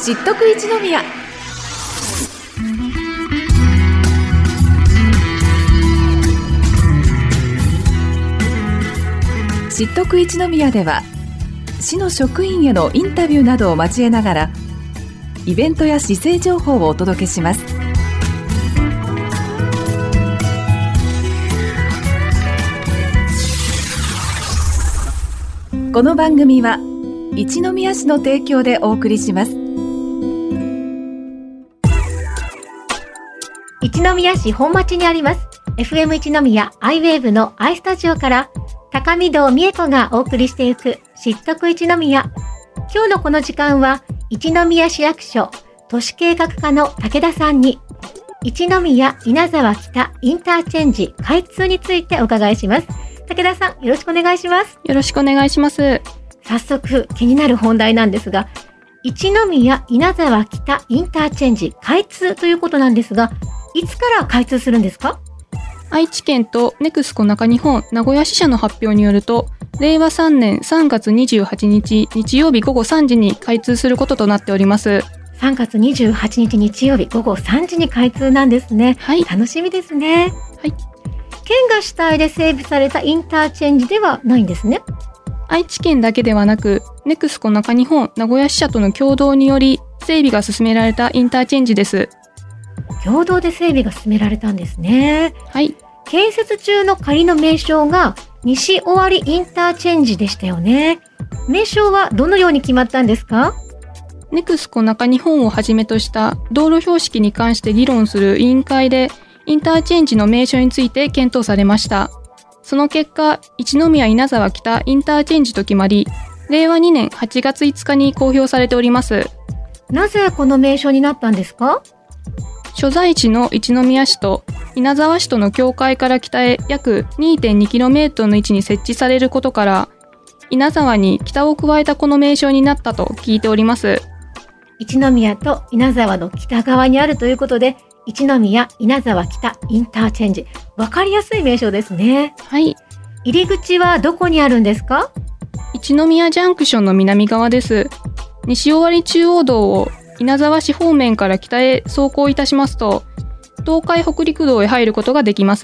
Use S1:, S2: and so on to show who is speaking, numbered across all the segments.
S1: 知っとく一宮。知っとく一宮では、市の職員へのインタビューなどを交えながらイベントや市政情報をお届けします。この番組は一宮市の提供でお送りします。
S2: 一宮市本町にあります FM 一宮アイウェーブのアイスタジオから高見堂美恵子がお送りしていく知っとく一宮。今日のこの時間は一宮市役所都市計画課の武田さんに一宮稲沢北インターチェンジ開通についてお伺いします。武田さん、よろしくお願いします。
S3: よろしくお願いします。
S2: 早速気になる本題なんですが、一宮稲沢北インターチェンジ開通ということなんですが、いつから開通するんですか？
S3: 愛知県とネクスコ中日本名古屋支社の発表によると、令和3年3月28日日曜日午後3時に開通することとなっております。
S2: 3月28日日曜日午後3時に開通なんですね。
S3: はい。
S2: 楽しみですね。
S3: はい。
S2: 県が主体で整備されたインターチェンジではないんですね。
S3: 愛知県だけではなく、ネクスコ中日本名古屋支社との共同により整備が進められたインターチェンジです。
S2: 共同で整備が進められたんですね。
S3: はい。
S2: 建設中の仮の名称が西尾張インターチェンジでしたよね。名称はどのように決まったんですか？
S3: ネクスコ中日本をはじめとした道路標識に関して議論する委員会でインターチェンジの名称について検討されました。その結果、一宮稲沢北インターチェンジと決まり、令和2年8月5日に公表されております。
S2: なぜこの名称になったんですか？
S3: 所在地の一宮市と稲沢市との境界から北へ約 2.2km の位置に設置されることから、稲沢に北を加えたこの名称になったと聞いております。
S2: 一宮と稲沢の北側にあるということで、一宮稲沢北インターチェンジ。わかりやすい名称ですね。
S3: はい。
S2: 入り口はどこにあるんですか？
S3: 一宮ジャンクションの南側です。西尾張中央道を稲沢市方面から北へ走行いたしますと、東海北陸道へ入ることができます。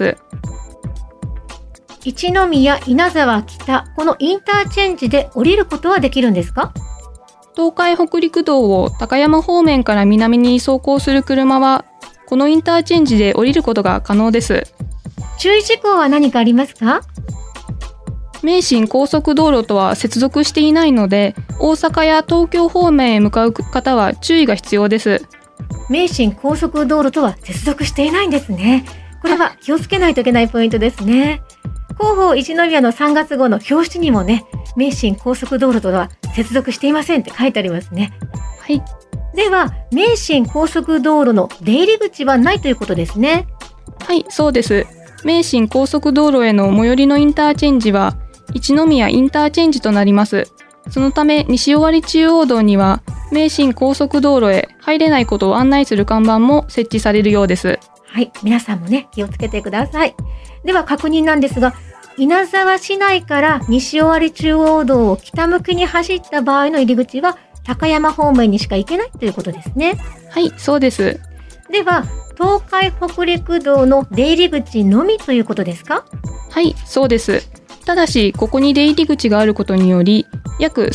S2: 一宮稲沢北、このインターチェンジで降りることはできるんですか？
S3: 東海北陸道を高山方面から南に走行する車は、このインターチェンジで降りることが可能です。
S2: 注意事項は何かありますか？
S3: 名神高速道路とは接続していないので、大阪や東京方面へ向かう方は注意が必要です。
S2: 名神高速道路とは接続していないんですね。これは気をつけないといけないポイントですね。広報一宮の3月号の表紙にもね、名神高速道路とは接続していませんって書いてありますね。
S3: はい。
S2: では、名神高速道路の出入り口はないということですね。
S3: はい、そうです。名神高速道路への最寄りのインターチェンジは、一宮インターチェンジとなります。そのため、西尾張中央道には、名神高速道路へ入れないことを案内する看板も設置されるようです。
S2: はい、皆さんもね、気をつけてください。では確認なんですが、稲沢市内から西尾張中央道を北向きに走った場合の入り口は、高山方面にしか行けないということですね。
S3: はい、そうです。
S2: では、東海北陸道の出入り口のみということですか？
S3: はい、そうです。ただし、ここに出入り口があることにより、約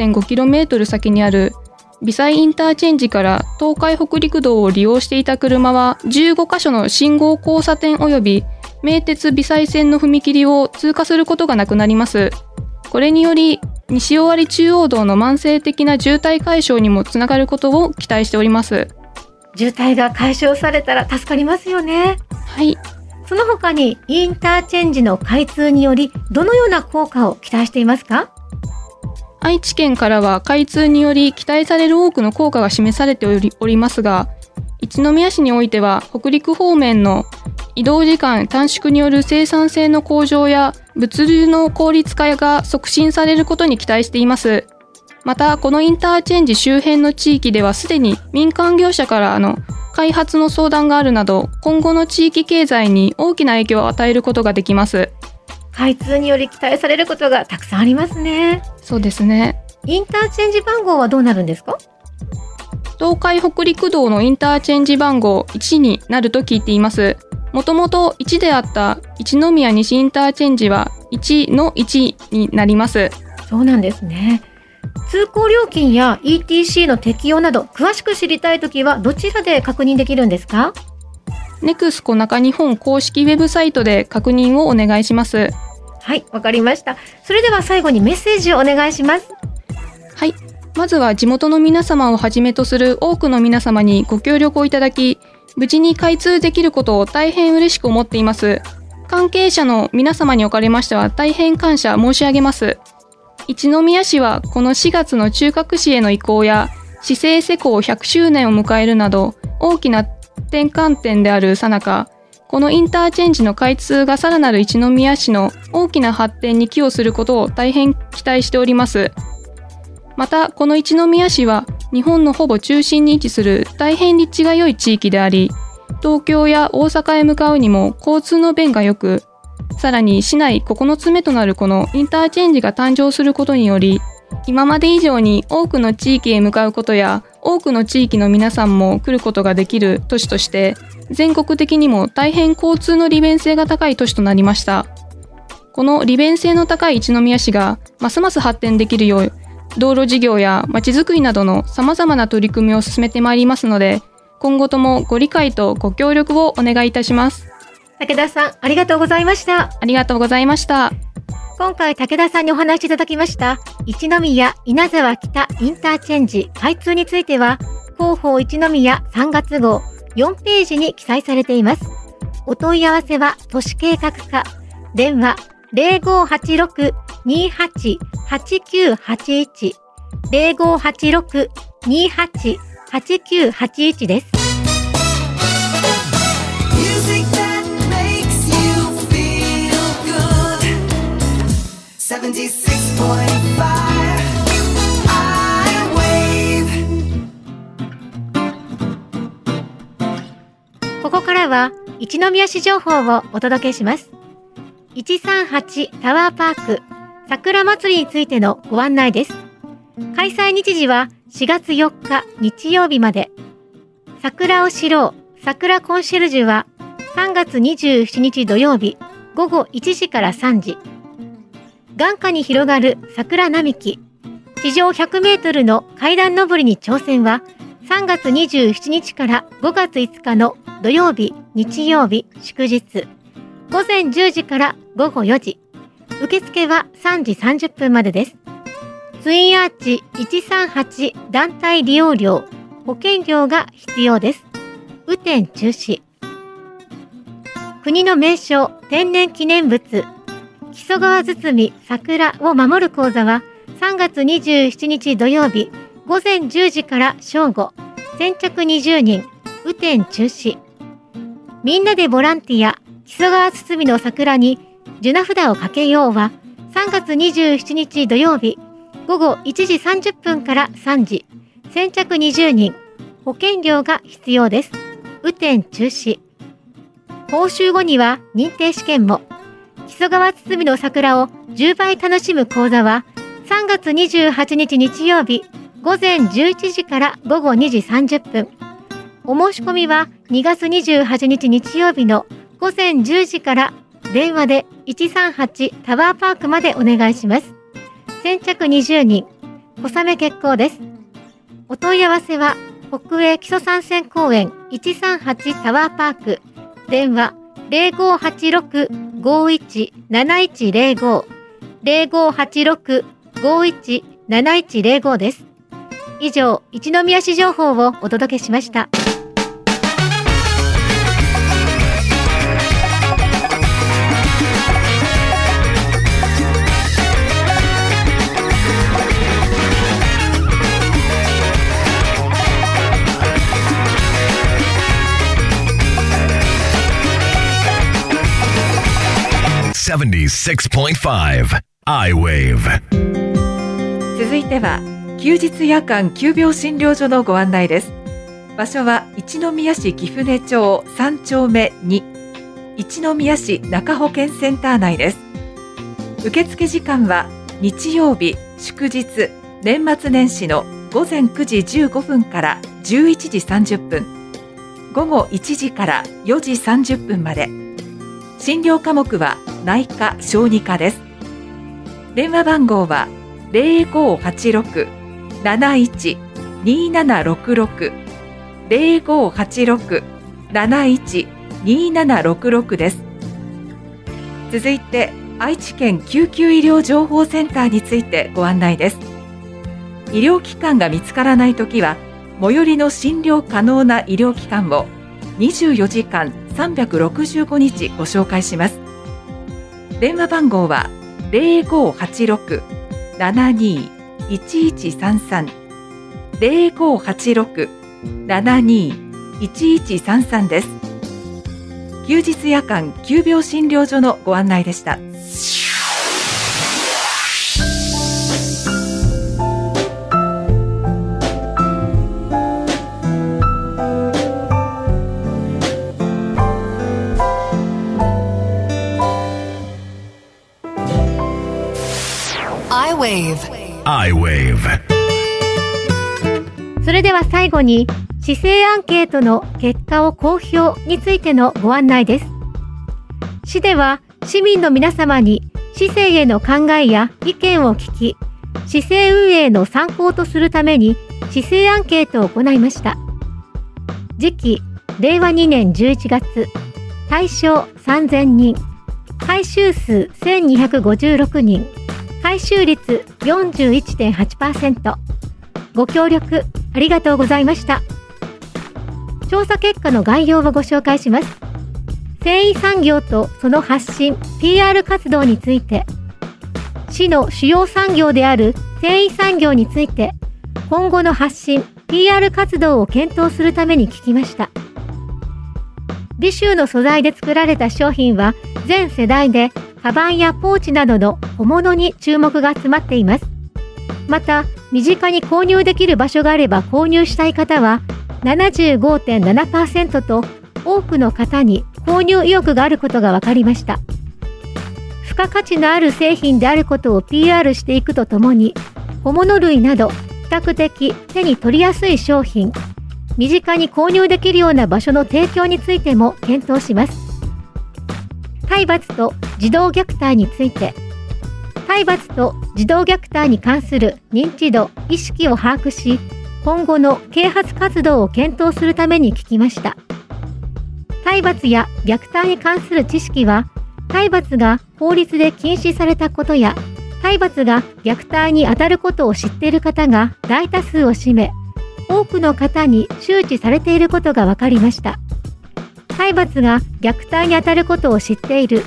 S3: 3.5km 先にある微細インターチェンジから東海北陸道を利用していた車は、15カ所の信号交差点及び名鉄微細線の踏切を通過することがなくなります。これにより、西尾張中央道の慢性的な渋滞解消にもつながることを期待しております。
S2: 渋滞が解消されたら助かりますよね。
S3: はい。
S2: その他にインターチェンジの開通によりどのような効果を期待していますか？
S3: 愛知県からは開通により期待される多くの効果が示されておりますが、一宮市においては北陸方面の移動時間短縮による生産性の向上や物流の効率化が促進されることに期待しています。また、このインターチェンジ周辺の地域ではすでに民間業者から開発の相談があるなど、今後の地域経済に大きな影響を与えることができます。
S2: 開通により期待されることがたくさんありますね。
S3: そうですね。
S2: インターチェンジ番号はどうなるんですか？
S3: 東海北陸道のインターチェンジ番号1になると聞いています。もともと1であった一宮西インターチェンジは1の1になります。
S2: そうなんですね。通行料金や ETC の適用など詳しく知りたいときはどちらで確認できるんですか？
S3: ネクスコ中日本公式ウェブサイトで確認をお願いします。
S2: はい、わかりました。それでは最後にメッセージをお願いします。
S3: はい。まずは地元の皆様をはじめとする多くの皆様にご協力をいただき、無事に開通できることを大変嬉しく思っています。関係者の皆様におかれましては大変感謝申し上げます。一宮市はこの4月の中核市への移行や市政施行100周年を迎えるなど大きな転換点である最中、このインターチェンジの開通がさらなる一宮市の大きな発展に寄与することを大変期待しております。また、この一宮市は日本のほぼ中心に位置する大変立地が良い地域であり、東京や大阪へ向かうにも交通の便が良く、さらに市内9つ目となるこのインターチェンジが誕生することにより、今まで以上に多くの地域へ向かうことや、多くの地域の皆さんも来ることができる都市として、全国的にも大変交通の利便性が高い都市となりました。この利便性の高い一宮市がますます発展できるよう、道路事業やまちづくりなどの様々な取り組みを進めてまいりますので、今後ともご理解とご協力をお願いいたします。
S2: 武田さん、ありがとうございました。
S3: ありがとうございました。
S2: 今回武田さんにお話しいただきました一宮稲沢北インターチェンジ開通については、広報一宮3月号4ページに記載されています。お問い合わせは都市計画課、電話 0586-28-8981 0586-28-8981 です。ここからは一宮市情報をお届けします。138タワーパーク桜祭りについてのご案内です。開催日時は4月4日日曜日まで。桜を知ろう桜コンシェルジュは3月27日土曜日午後1時から3時。眼下に広がる桜並木、地上100メートルの階段登りに挑戦は3月27日から5月5日の土曜日、日曜日、祝日、午前10時から午後4時。受付は3時30分までです。ツインアーチ138団体利用料、保険料が必要です。雨天中止。国の名勝天然記念物、木曽川堤桜を守る講座は3月27日土曜日午前10時から正午、先着20人、雨天中止。みんなでボランティア、木曽川堤の桜に樹名札をかけようは3月27日土曜日午後1時30分から3時、先着20人、保険料が必要です。雨天中止。報酬後には認定試験も。木曽川堤の桜を10倍楽しむ講座は3月28日日曜日午前11時から午後2時30分。お申し込みは2月28日日曜日の午前10時から電話で138タワーパークまでお願いします。先着20人、小雨決行です。お問い合わせは北営木曽三線公園138タワーパーク、電話 0586-517105 0586-517105 です。以上、一宮市情報をお届けしました。
S4: 76.5 I-Wave。
S1: 続いては休日夜間急病診療所のご案内です。場所は一宮市貴船町3丁目2、一宮市中保健センター内です。受付時間は日曜日、祝日、年末年始の午前9時15分から 11時30分、午後1時から4時30分まで。診療科目は内科・小児科です。電話番号は 0586-71-2766 0586-71-2766です。続いて愛知県救急医療情報センターについてご案内です。医療機関が見つからないときは、最寄りの診療可能な医療機関を24時間365日ご紹介します。電話番号は 0586-72-1133 0586-72-1133 です。休日夜間急病診療所のご案内でした。
S4: I-Wave。
S2: それでは最後に、市政アンケートの結果を公表についてのご案内です。市では市民の皆様に市政への考えや意見を聞き、市政運営の参考とするために市政アンケートを行いました。次期令和2年11月、対象3000人、回収数1256人、回収率 41.8%。ご協力ありがとうございました。調査結果の概要をご紹介します。繊維産業とその発信、PR 活動について、市の主要産業である繊維産業について、今後の発信、PR 活動を検討するために聞きました。美州の素材で作られた商品は全世代で、カバンやポーチなどの小物に注目が集まっています。また、身近に購入できる場所があれば購入したい方は 75.7% と多くの方に購入意欲があることが分かりました。付加価値のある製品であることを PR していくとともに、小物類など比較的手に取りやすい商品、身近に購入できるような場所の提供についても検討します。体罰と児童虐待について、体罰と児童虐待に関する認知度・意識を把握し、今後の啓発活動を検討するために聞きました。体罰や虐待に関する知識は、体罰が法律で禁止されたことや、体罰が虐待に当たることを知っている方が大多数を占め、多くの方に周知されていることが分かりました。体罰が虐待に当たることを知っている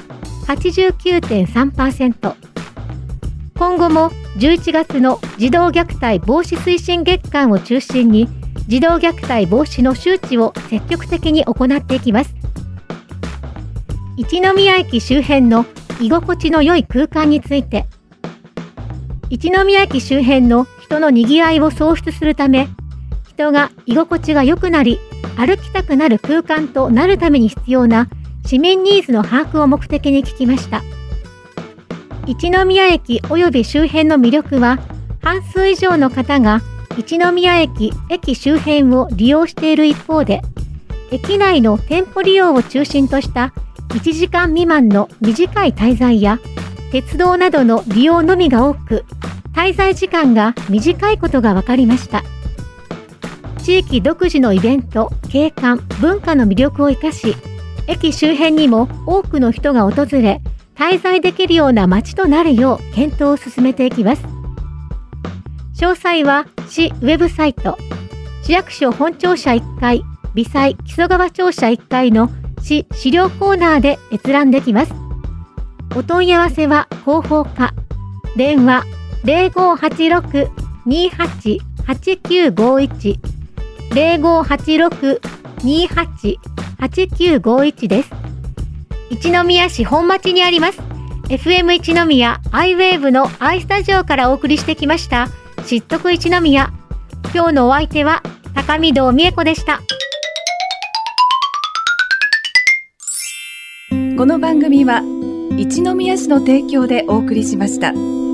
S2: 89.3%。今後も11月の児童虐待防止推進月間を中心に児童虐待防止の周知を積極的に行っていきます。一宮駅周辺の居心地の良い空間について、一宮駅周辺の人のにぎわいを創出するため、人が居心地が良くなり、歩きたくなる空間となるために必要な市民ニーズの把握を目的に聞きました。一宮駅及び周辺の魅力は、半数以上の方が一宮駅周辺を利用している一方で、駅内の店舗利用を中心とした1時間未満の短い滞在や、鉄道などの利用のみが多く、滞在時間が短いことが分かりました。地域独自のイベント、景観、文化の魅力を生かし、駅周辺にも多くの人が訪れ、滞在できるような街となるよう検討を進めていきます。詳細は市ウェブサイト、市役所本庁舎1階、微細木曽川庁舎1階の市資料コーナーで閲覧できます。お問い合わせは広報課、電話 0586-28-8951 0586-28-8951 です。一宮市本町にあります FM 一宮 I-Wave の I スタジオからお送りしてきました知っとく一宮。今日のお相手は高見堂美恵子でした。
S1: この番組は一宮市の提供でお送りしました。